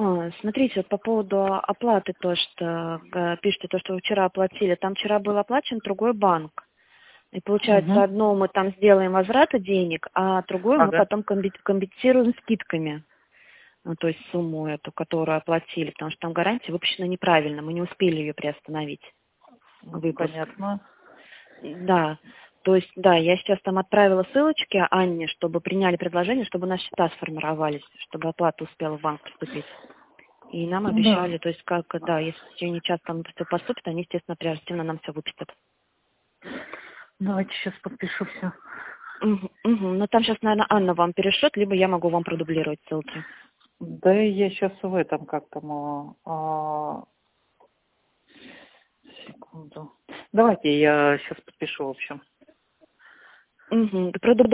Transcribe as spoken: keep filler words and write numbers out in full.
А, смотрите, вот по поводу оплаты, то, что э, пишете, то, что вы вчера оплатили, там вчера был оплачен другой банк. И получается, Угу. одно мы там сделаем возврата денег, а другое мы Ага. потом комби- компенсируем скидками. Ну, то есть сумму эту, которую оплатили, потому что там гарантия выпущена неправильно, мы не успели ее приостановить, выпуск. Понятно. Да, то есть, да, я сейчас там отправила ссылочки Анне, чтобы приняли предложение, чтобы у нас счета сформировались, чтобы оплата успела в банк поступить. И нам Да. обещали, то есть, как, да, если в течение часа там все поступит, они, естественно, оперативно нам все выпустят. Давайте сейчас подпишу все. Угу, угу. Но там сейчас, наверное, Анна вам перешлет, либо я могу вам продублировать ссылки. Да и я сейчас в этом как там... А... Секунду. Давайте я сейчас подпишу, в общем. Угу.